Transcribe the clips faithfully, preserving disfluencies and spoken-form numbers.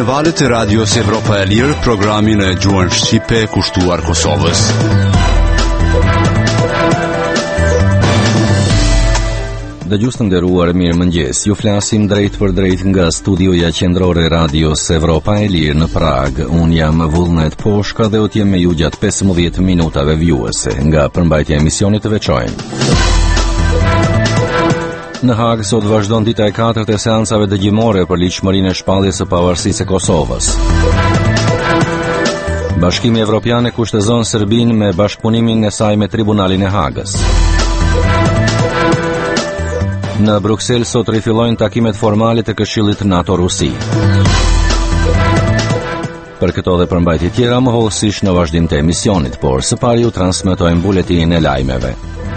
valët e radios Evropa e Lirë, programin e gjuhën shqipe kushtuar Kosovës. Dëgjues të nderuar, mirë mëngjes. Ju flasim drejt për drejt nga studioja qendrore radios Evropa e Lirë në Prag. Unë jam Vullnet Poshka dhe do të jem me ju gjatë pesëmbëdhjetë minutave vjuese nga përmbajtja e emisionit të veçojmë. Në Hagë sot vazhdon dita e katërt e seancave dëgjimore për ligjshmërinë e shpalljes së pavarësisë së Kosovës. Bashkimi Evropian e kushtozon Serbinë me bashkëpunimin e saj me Tribunalin e Hagës. Në Bruksel sot rifillojnë takimet formale të Këshillit NATO-Rusi. Për këto dhe përmbajtje tjera më hollësisht në vazhdim të emisionit, por së pari ju transmetojmë buletinin e lajmeve.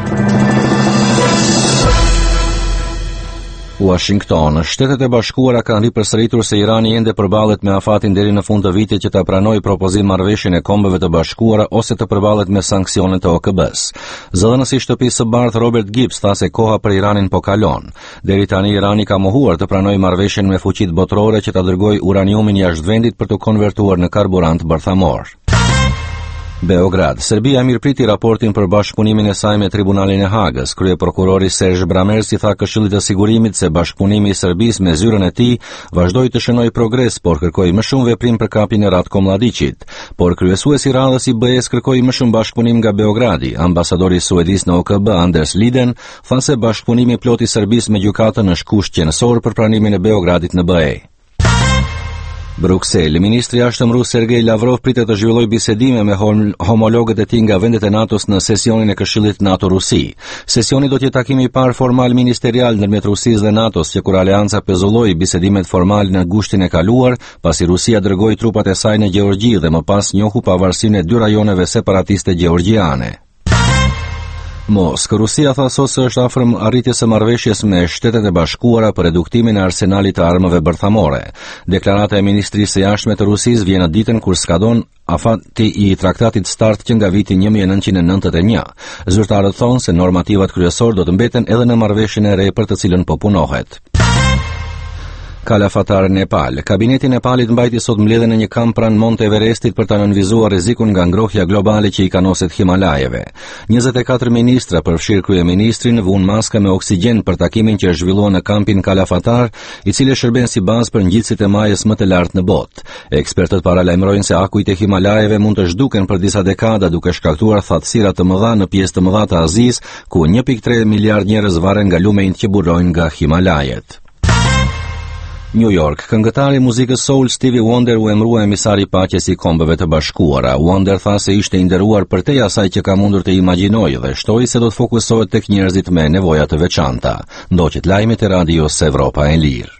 Washington. Shtetet e Bashkuara kanë ripërsëritur se Irani ende përballet me afatin deri në fund të vitit që ta pranojë propozim marrëveshjen e Kombeve të Bashkuara ose të përballet me sanksionet të O K B-s. Zëdhënësi i shtëpisë së bardhë Robert Gibbs tha se koha për Iranin po kalon. Deri tani Irani ka mohuar të pranojë marrëveshjen me fuqitë botërore që ta dërgojë uraniumin jashtë vendit për të konvertuar në karburant bërthamor. Beograd. Serbia mirëpriti raportin për bashkëpunimin e saj me Tribunalin e Hagës. Kryeprokurori Serge Bramersi tha Këshillit të Sigurimit se bashkëpunimi i Serbisë me zyrën e tij vazhdoi të shënojë progres, por kërkoi më shumë veprim për kapjen e Ratko Mladićit. Por kryesuesi i radhës i B E S kërkoi më shumë bashkëpunim nga Beogradi. Ambasadori suedis në O K B Anders Liden tha se bashkëpunimi plot i Serbisë me gjykatën është kusht qendror për pranimin e Beogradit në B E. Bruksel. Ministri i Jashtëm rus Sergej Lavrov pritet të zhvillojë bisedime me homologët e tij nga vendet e NATO-s në sesionin e Këshillit NATO-Rusi. Sesioni do të jetë takimi i parë formal ministerial ndërmjet Rusisë dhe NATO-s që kur aleanca pezulloi bisedimet formale në gushtin e kaluar, pasi Rusia dërgoi trupat e saj në Gjeorgji dhe më pas njohu pavarësinë e dy rajoneve separatiste gjeorgjiane. Moskë. Rusia tha sot se është afër arritjes së marrëveshjes me Shtetet e Bashkuara për reduktimin e arsenalit të armëve bërthamore. Deklarata e Ministrisë së Jashtme të Rusisë vjen në ditën kur skadon afati i traktatit START që nga viti një mijë e nëntëqind e nëntëdhjetë e një. Zyrtarët thonë se normativat kryesor do të mbeten edhe në marrëveshjen e re për të cilën po punohet. Kalafatar, Nepal. Kabineti i Nepalit mbajti sot mbledhjen në një kamp pranë Monte Everestit për ta nënvizuar rrezikun nga ngrohja globale që i kanoset Himalajeve. njëzet e katër ministra, përfshirë kryeministrin, vunë maska me oksigjen për takimin që zhvilluar në kampin Kalafatar, i cili shërben si bazë për ngjitësit e majës më të lartë në botë. Ekspertët paralajmërojnë se akujt e Himalajeve mund të zhduken për disa dekada duke shkaktuar thatësira të mëdha në pjesë të mëdha të Azisë, ku një pikë tre miliard njerëz varen nga lumejt që burrojnë nga Himalajet. New York. Këngëtari i muzikës soul Stevie Wonder u emërua emisari i paqes i Kombeve të Bashkuara. Wonder tha se ishte i nderuar përtej asaj që ka mundur të imagjinojë dhe shtoi se do të fokusohet tek njerëzit me nevoja të veçanta. Ndoqet lajmet e radios Evropa e Lirë.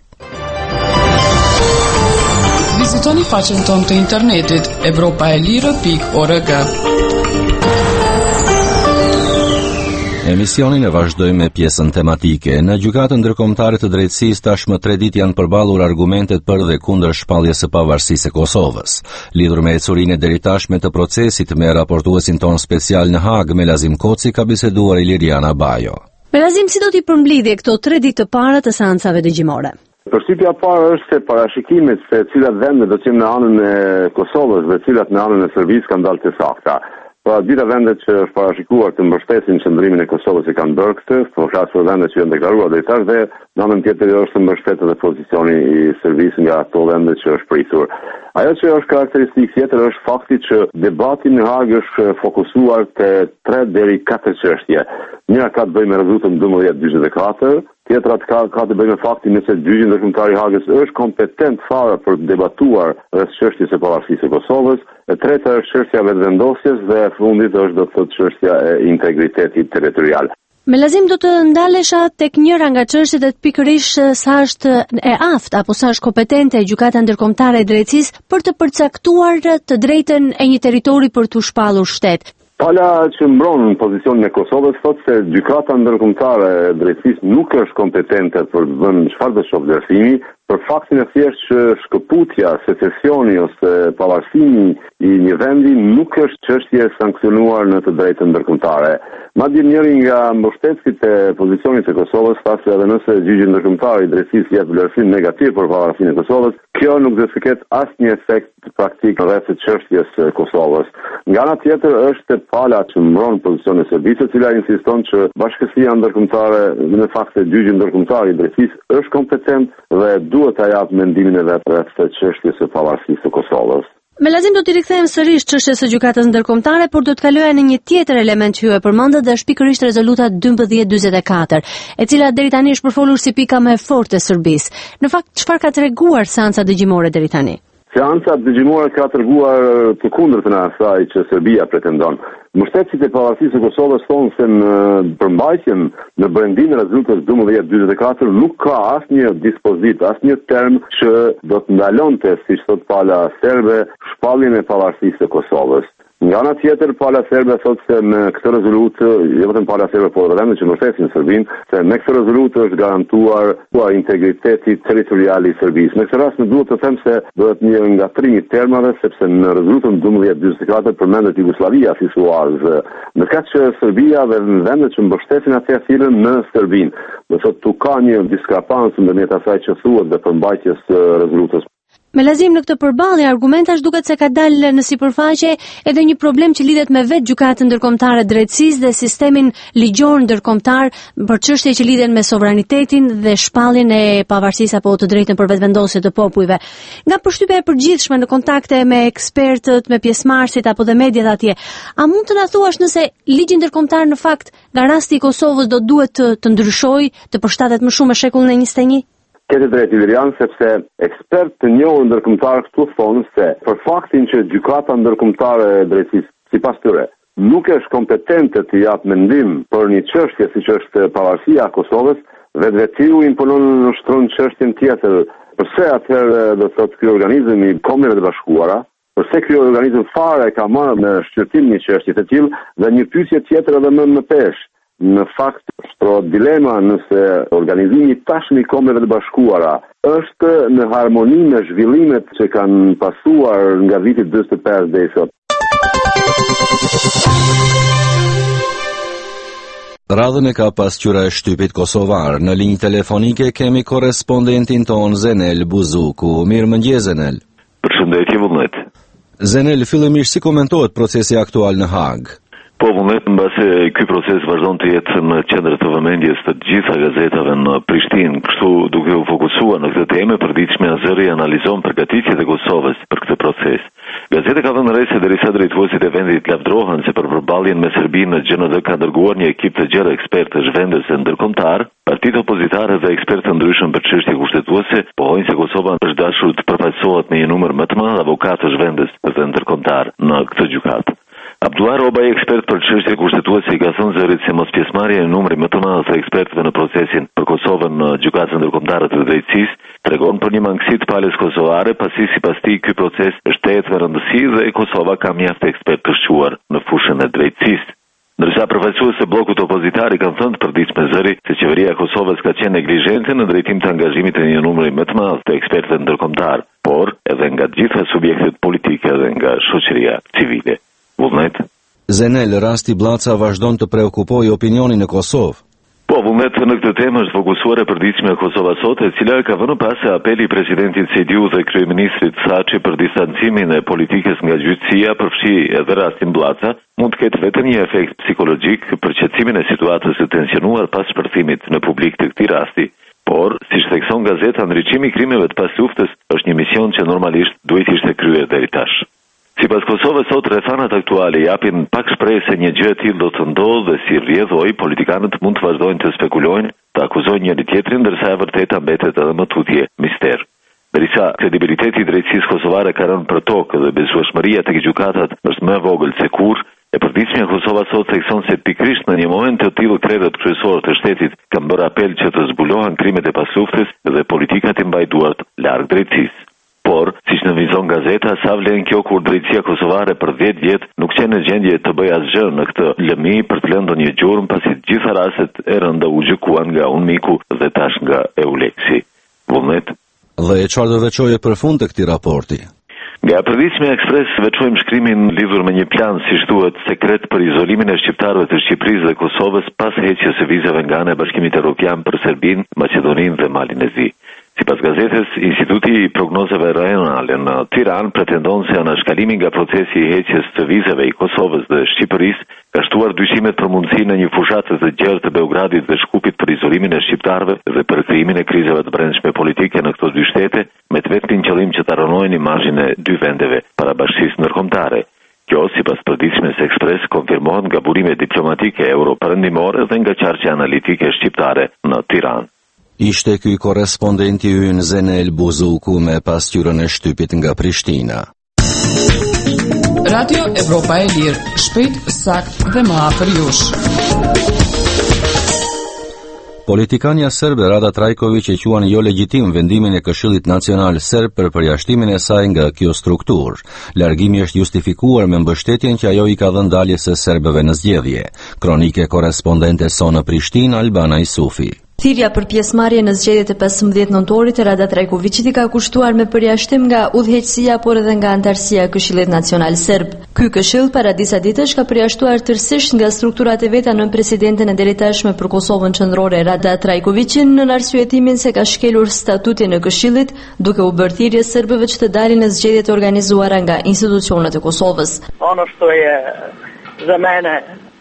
Vizitoni faqen tonë të internetit evropaelire pikë org. Emisionin e vazhdojmë me pjesën tematike. Në gjykatën ndërkombëtare të drejtësisë tashmë tre ditë janë përballur argumentet për dhe kundër shpalljes së pavarësisë së Kosovës. Lidhur me ecurinë e deri tashme të procesit me raportuesin ton special në Hagë, Melazim Koci, ka biseduar Iliriana Bajo. Melazim, si do t'i përmbledhje këto tre ditë të para të seancave dëgjimore? Përshtypja e parë është se parashikimit se cilat vende do të jenë në anën e Kosovës dhe cilat në anën e Serbisë kanë dalë të sakta. Pra dita vendet që është parashikuar të mbështesin qëndrimin e Kosovës i kanë bërë këtë, po flas për vendet që janë deklaruar deri tash dhe në anën tjetër është të mbështetë edhe pozicioni i Serbisë nga ato vende që është pritur. Ajo që është karakteristikë tjetër është fakti që debati në Hagë është fokusuar te tre deri katër çështje. Njëra ka të bëjë me rezultatin dymbëdhjetë dyqin e katër, tjetra ka ka të bëjë me faktin se gjyqi ndërkombëtar i Hagës është kompetent fare për të debatuar rreth çështjes së pavarësisë së Kosovës, e treta është çështja e vetëvendosjes dhe e fundit është do të thotë çështja e integritetit territorial. Melazim, do të ndalesha tek njëra nga çështjet e pikërisht sa është e aftë apo sa është kompetente gjykata ndërkombëtare e drejtësisë për të përcaktuar të drejtën e një territori për të shpallur shtet. Pala që mbron pozicionin e Kosovës thotë se gjykata ndërkombëtare e drejtësisë nuk është kompetente për të vënë çfarë do shoh vlerësimi, për faktin e thjesht që shkëputja, secesioni ose pavarësimi i një vendi nuk është çështje sankcionuar në të drejtën ndërkombëtare. Madje njëri nga mbështetësit e pozicionit të Kosovës thasë se edhe nëse gjyqi ndërkombëtar i drejtësisë jep vlerësim negativ për pavarësinë e Kosovës, kjo nuk do të ketë asnjë efekt praktik rreth çështjes së Kosovës. Nga ana tjetër është pala që mbron pozicionin e Serbisë, e cila insiston që bashkësia ndërkombëtare, në fakt se gjyqi ndërkombëtar i drejtësisë është kompetent dhe duhet ta japë mendimin e vet rreth çështjes së pavarësisë së Kosovës. Me lazim do t'i rikthejmë sërish çështjes së gjykatës ndërkombëtare, por do të kaloja në një tjetër element që ju e përmendët dhe është pikërisht rezoluta dymbëdhjetë dymbëdhjetë e katër, e cila deri tani është përfolur si pika më e fortë e Serbisë. Në fakt, çfarë ka treguar seanca dëgjimore deri tani? Seanca dëgjimore ka treguar të kundërtën e asaj që Serbia pretendon. Mbështetësit e pavarësisë së Kosovës thonë se në përmbajtjen në brendimin e rezolutës dymbëdhjetë dymbëdhjetë e katër nuk ka asnjë dispozit, asnjë term që do të ndalonte, siç thot pala serbe, shpalljen e pavarësisë së Kosovës. Nga ana tjetër, pala serbe thotë se me këtë rezolutë, jo vetëm pala serbe, por edhe që mbështesin Serbinë, se me këtë rezolutë është garantuar integriteti territorial i Serbisë. Në këtë rast, ne duhet të them se bëhet një ngatrim i termave, sepse në rezolutën dymbëdhjetë dymbëdhjetë e katër përmendet Jugosllavia si suazë, ndërkaq që Serbia dhe vendet që mbështesin atë thirrën në Serbinë. Do thotë tu ka një diskrepancë ndërmjet asaj që thuhet dhe përmbajtjes së rezolutës. Me lazim në këtë përballje argumentash duket se ka dalë në sipërfaqe edhe një problem që lidhet me vetë gjykatën ndërkombëtare drejtësisë dhe sistemin ligjor ndërkombëtar për çështje që lidhen me sovranitetin dhe shpalljen e pavarësisë apo të drejtën për vetëvendosje të popujve. Nga përshtypja e përgjithshme në kontakte me ekspertët, me pjesëmarrësit apo dhe mediat atje, a mund të na thuash nëse ligji ndërkombëtar në fakt nga rasti i Kosovës do duhet të, të ndryshojë, të përshtatet më shumë me shekullin e njëzet e një? Këtë drejt Ilirian, sepse ekspert të njohur ndërkombëtar këtu thonë se për faktin që gjykata ndërkombëtare e drejtësisë, sipas tyre, nuk është kompetente të japë mendim për një çështje siç është pavarësia e Kosovës, vetvetiu imponon në shtron çështjen tjetër. Përse atëherë do thotë ky organizëm i Kombeve të Bashkuara, përse ky organizëm fare ka marrë në shqyrtim një çështje të tillë dhe një pyetje tjetër edhe më në peshë. Në fakt, shtrohet dilema nëse organizimi tashmë i Kombeve të Bashkuara është në harmoni me zhvillimet që kanë pasuar nga viti dyzet e pesë deri sot. Radhën e ka pasqyra e shtypit kosovar. Në linjë telefonike kemi korrespondentin ton Zenel Buzuku. Mirëmëngjes Zenel. Përshëndetje vullnet. Zenel, fillimisht si komentohet procesi aktual në Hag? Po, vullnet, në base ky proces vazhdon të jetë në qendër të vëmendjes të gjitha gazetave në Prishtinë, kështu duke u fokusuar në këtë temë, e përditshme Azeri analizon përgatitjet e Kosovës për këtë proces. Gazeta ka dhënë re se derisa drejtuesit e vendit lavdrohen se për përballjen me Serbinë në G N D ka dërguar një ekip të gjerë ekspertësh vendës e ndërkombëtar, partitë opozitare dhe ekspertë të ndryshëm për çështje kushtetuese pohojnë se Kosova është dashur të përfaqësohet me një numër më të madh avokatësh vendës dhe ndërkombëtar në këtë gjykatë. Abdullah Robaj, ekspert për çështje kushtetuese, i ka thënë Zërit se mos pjesëmarrja e numrit më të madh të ekspertëve në procesin për Kosovën në gjykatën ndërkombëtare të drejtësisë tregon për një mangësi të palës kosovare, pasi sipas tij ky proces është tetë me rëndësi dhe Kosova ka mjaft ekspertë të shquar në fushën e drejtësisë. Ndërsa përfaqësues e bllokut opozitar i kanë thënë të përditshme Zëri se qeveria e Kosovës ka qenë neglizhente në drejtim të angazhimit të një numri më të madh të ekspertëve ndërkombëtar, por edhe nga të gjitha subjektet politike dhe nga shoqëria civile. Vullnet. Zenel, rasti Blaca vazhdon të preokupojë opinionin e Kosovë. Po, vullnet, në këtë temë është fokusuar e përditshme Kosova sot, e cila ka vënë pas se apeli i presidentit Sediu dhe kryeministrit Thaçi për distancimin e politikës nga gjyqësia përfshi edhe rastin Blaca, mund të ketë vetëm një efekt psikologjik për qetësimin e situatës së tensionuar pas shpërthimit në publik të këtij rasti. Por, siç thekson gazeta, ndriçimi i krimeve të pasluftës është një mision që normalisht duhet ishte kryer deri tash. Sipas Kosovës sot, rrethanat aktuale japin pak shpresë se një gjë e tillë do të ndodhë dhe si rrjedhoi politikanët mund të vazhdojnë të spekulojnë, të akuzojnë njëri tjetrin, ndërsa e vërteta mbetet edhe më tutje mister. Derisa kredibiliteti i drejtësisë kosovare ka rënë për tokë dhe besueshmëria tek gjykatat është më e vogël se kurrë, e përditshme Kosova sot thekson se pikërisht në një moment të tillë kredet kryesorë të shtetit kanë bërë apel që të zbulohen krimet e pasluftës dhe politikat i mbajnë duart larg drejtësisë. Por, siç nënvizon gazeta, sa vlen kjo kur drejtësia kosovare për dhjetë vjet nuk qenë në gjendje të bëjë asgjë në këtë lëmi për të lënë një gjurmë, pasi të gjitha rastet e rënda u gjykuan nga UNMIKu dhe tash nga EULEX-i. Vullnet. Dhe çfarë do veçoje për fund të këtij raporti? Nga përditshmi Ekspres veçojmë shkrimin lidhur me një plan, si thuhet, sekret për izolimin e shqiptarëve të Shqipërisë dhe Kosovës pas heqjes së vizave nga ana e Bashkimit Evropian për Serbinë, Maqedoninë dhe Malin e Zi. Sipas gazetës, Instituti i Prognozave Rajonale në Tiranë pretendon se anashkalimi nga procesi i heqjes të vizave i Kosovës dhe Shqipërisë ka shtuar dyshimet për mundësinë e një fushate të gjerë të Beogradit dhe Shkupit për izolimin e shqiptarëve dhe për krijimin e krizave të brendshme politike në këto dy shtete, me të vetmin qëllim që ta rënojnë imazhin e dy vendeve para bashkisë ndërkombëtare. Kjo, sipas përditshmes Ekspres, konfirmohet nga burimet diplomatike europerëndimore dhe nga qarqe analitike shqiptare në Tiranë. Ishte ky korrespondenti ynë Zenel Buzuku me pasqyrën e shtypit nga Prishtina. Radio Evropa e Lirë, shpejt, sakt dhe më afër jush. Politikania serbe Rada Trajković e quan jo legjitim vendimin e Këshillit Nacional Serb për përjashtimin e saj nga kjo strukturë. Largimi është justifikuar me mbështetjen që ajo i ka dhënë daljes së serbëve në zgjedhje. Kronike korrespondente sonë Prishtinë, Albana Isufi. Thirrja për pjesëmarrje në zgjedhjet e pesëmbëdhjetë nëntorit e Rada Trajkovićit i ka kushtuar me përjashtim nga udhëheqësia por edhe nga antarësia e Këshillit Nacional Serb. Ky këshill para disa ditësh ka përjashtuar tërësisht nga strukturat e veta nën presidenten e deritashme për Kosovën qendrore Rada Trajkovićin në arsyetimin se ka shkelur statutin e këshillit, duke u bërë thirrje serbëve që të dalin në zgjedhjet e organizuara nga institucionet e Kosovës. Ono što je za mene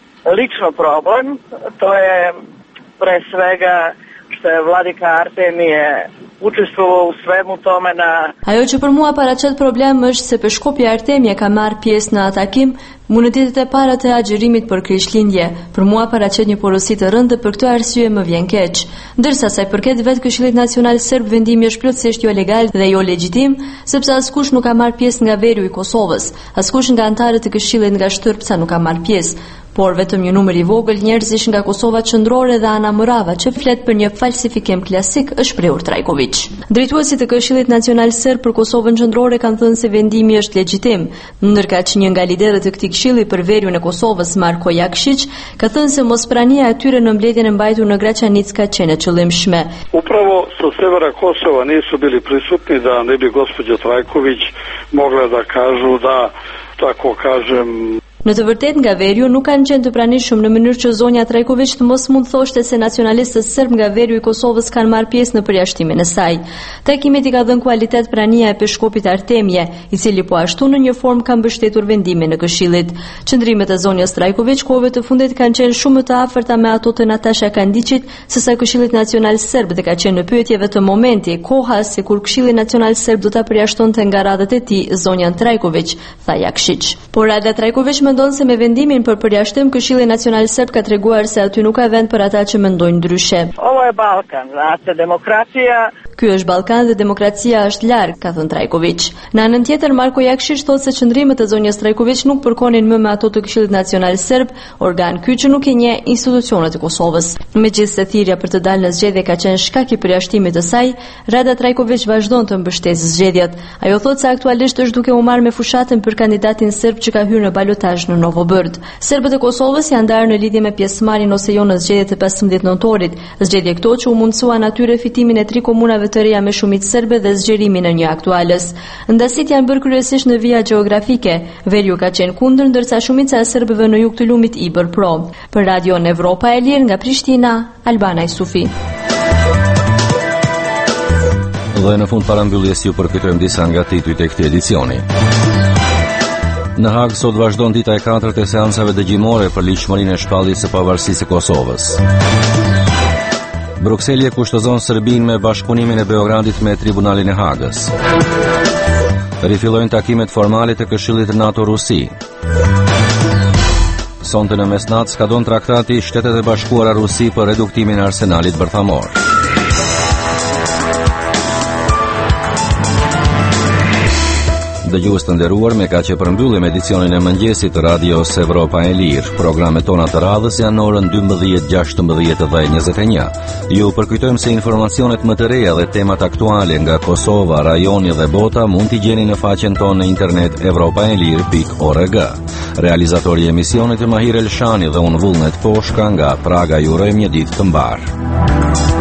lično problem, to je pre svega što je Vladika Artemije učestvovao u svemu tome na... Ajo që për mua paraqet problem është se Peshkopi Artemije ka marrë pjesë në atakim mundëtitet e para të agjerimit për Krishtlindje. Për mua paraqet një porosi të rëndë dhe për këtë arsye më vjen keq. Ndërsa sa i përket vetë Këshillit Nacional Serb, vendimi është plotësisht jo legal dhe jo legjitim, sepse askush nuk ka marrë pjesë nga veriu i Kosovës. Askush nga anëtarët e Këshillit nga Shtërpca nuk ka marrë pjesë. Por vetëm një numër i vogël njerëzish nga Kosova qendrore dhe Ana Mërava që flet për një falsifikim klasik, është shprehur Trajković. Drejtuesit e Këshillit Nacional Serb për Kosovën qendrore kanë thënë se vendimi është legjitim, ndërkaq që një nga liderët e këtij këshilli për veriun e Kosovës, Marko Jakšić, ka thënë se mosprania e tyre në mbledhjen e mbajtur në Gračanic ka qenë e qëllimshme. Upravo sa severa Kosova nisu bili prisutni da ne bi gospođa Trajković mogla da kažu da, tako kažem, Në të vërtet nga veriu nuk kanë qenë të pranishëm në mënyrë që zonja Trajković të mos mund thoshte se nacionalistët serb nga veriu i Kosovës kanë marrë pjesë në përjashtimin e saj. Takimit i ka dhënë kualitet prania e Peshkopit Artemije, i cili po ashtu në një formë ka mbështetur vendimin e Këshillit. Qëndrimet e zonjës Trajković kohëve të fundit kanë qenë shumë më të afërta me ato të Natasha Kandićit sesa Këshillit Nacional Serb dhe ka qenë në pyetje vetëm momenti, koha se kur Këshilli Nacional Serb do ta përjashtonte nga radhët e tij zonjën Trajković, tha Jakšić. Por Rada Trajković mendon se me vendimin për përjashtim Këshilli Nacional Serb ka treguar se aty nuk ka vend për ata që mendojnë ndryshe. Ovo je Balkan, znate, demokracija. Ky është Ballkan dhe demokracia është larg, ka thënë Trajković. Në anën tjetër, Marko Jakšić thotë se qëndrimet e zonjës Trajković nuk përkonin më me ato të Këshillit Nacional Serb, organ ky që nuk e njeh institucionet e Kosovës. Megjithëse thirrja për të dalë në zgjedhje ka qenë shkak i përjashtimit të saj, Rada Trajković vazhdon të mbështesë zgjedhjet. Ajo thotë se aktualisht është duke u marrë me fushatën për kandidatin serb që ka hyrë në balotazh në Novo Bërd. Serbët e Kosovës janë ndarë në lidhje me pjesëmarrjen ose jo në zgjedhjet e pesëmbëdhjetë nëntorit. Zgjedhje këto që u mundsuan atyre fitimin e tri komunave të reja me shumicë serbe dhe zgjerimin e një aktuales. Ndasit janë bërë kryesisht në vija gjeografike. Veriu ka qenë kundër, ndërsa shumica e serbëve në jug të lumit i bër pro. Për Radio Evropa e Lirë nga Prishtina, Albana Isufi. Dhe në fund parambyljes ju përkujtojmë disa nga titujt e këtij edicioni. Në Hag sot vazhdon dita e katërt e seancave dëgjimore për ligjshmërinë e shpalljes së pavarësisë së Kosovës. Brukseli e kushtozon Serbinë me bashkëpunimin e Beogradit me Tribunalin e Hagës. Rifillojnë takimet formale të Këshillit NATO-Rusi. Sonte në mesnatë skadon traktati Shtetet e Bashkuara Rusi për reduktimin e arsenalit bërthamor. Dëgjues të nderuar, me kaq e përmbyllim edicionin e mëngjesit të Radios Evropa e Lirë. Programet tona të radhës janë në orën dymbëdhjetë, gjashtëmbëdhjetë dhe njëzet e një. Ju përkujtojmë se informacionet më të reja dhe temat aktuale nga Kosova, rajoni dhe bota mund t'i gjeni në faqen tonë në internet evropaelir pikë org. Realizatori i emisionit Mahir Elshani dhe unë Vullnet Poshka nga Praga ju urojmë një ditë të mbarë.